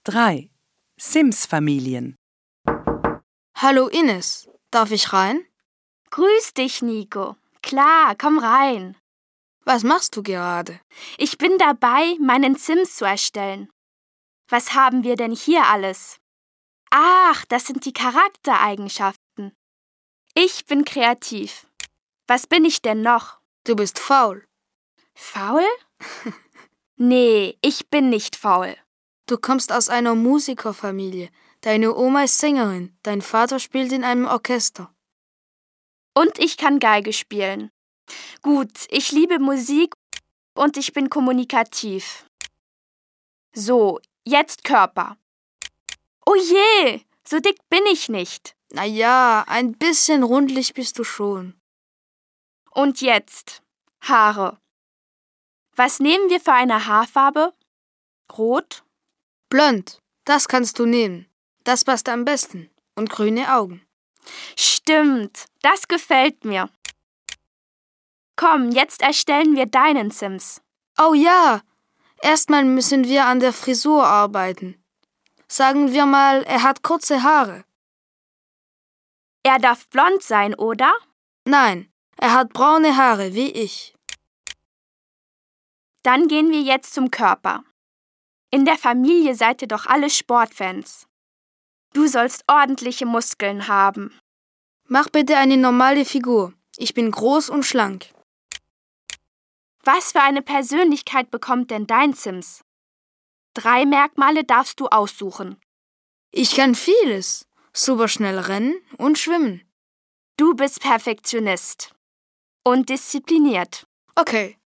3. Sims-Familien. Hallo Ines, darf ich rein? Grüß dich, Nico. Klar, komm rein. Was machst du gerade? Ich bin dabei, meinen Sims zu erstellen. Was haben wir denn hier alles? Ach, das sind die Charaktereigenschaften. Ich bin kreativ. Was bin ich denn noch? Du bist faul. Faul? Nee, ich bin nicht faul. Du kommst aus einer Musikerfamilie. Deine Oma ist Sängerin, dein Vater spielt in einem Orchester. Und ich kann Geige spielen. Gut, ich liebe Musik und ich bin kommunikativ. So, jetzt Körper. Oh je, so dick bin ich nicht. Naja, ein bisschen rundlich bist du schon. Und jetzt Haare. Was nehmen wir für eine Haarfarbe? Rot? Blond, das kannst du nehmen. Das passt am besten. Und grüne Augen. Stimmt, das gefällt mir. Komm, jetzt erstellen wir deinen Sims. Oh ja, erstmal müssen wir an der Frisur arbeiten. Sagen wir mal, er hat kurze Haare. Er darf blond sein, oder? Nein, er hat braune Haare wie ich. Dann gehen wir jetzt zum Körper. In der Familie seid ihr doch alle Sportfans. Du sollst ordentliche Muskeln haben. Mach bitte eine normale Figur. Ich bin groß und schlank. Was für eine Persönlichkeit bekommt denn dein Sims? 3 Merkmale darfst du aussuchen. Ich kann vieles. Super schnell rennen und schwimmen. Du bist Perfektionist und diszipliniert. Okay,